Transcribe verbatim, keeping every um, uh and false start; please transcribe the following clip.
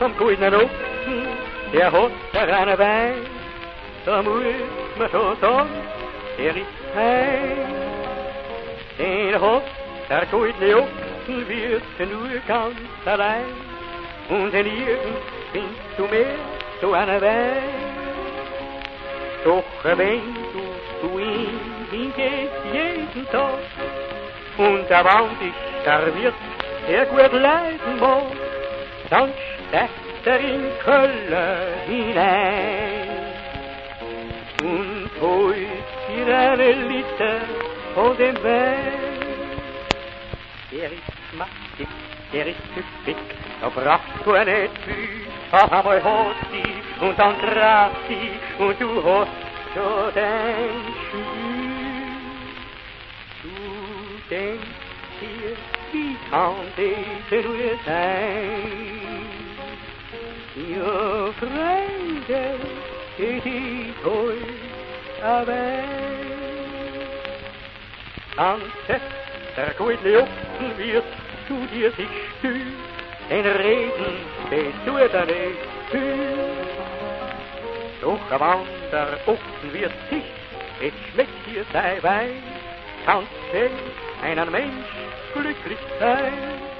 vom goldenen Ochsen, der hat der eine Wein. Da muss man schon sagen, der ist fein. Den hat der goldene Ochsen, wird nur ganz allein. Und in irgend findest du mehr so eine Wein. Doch wenn du zu ihm hingehst jeden Tag und er wohnt dich, der wird sehr gut leiden mag, dann steckt er in Kölle hinein und holt dir eine Liter von dem Wein. Der ist machtig, der ist tüchtig, da brauchst du nicht viel. Auf einmal hat sie und dann traf sie und du hast schon dein Spiel. Du denkst dir, wie kann das nur sein? Ja, Freunde, geht ich heute away. Ganze, der goldene Ochsen wird zu dir sich stühlen, den Reden betut er nicht viel. Doch wenn der Ochsen wird sich, es schmeckt dir sein Wein, kannst du einen Mensch glücklich sein.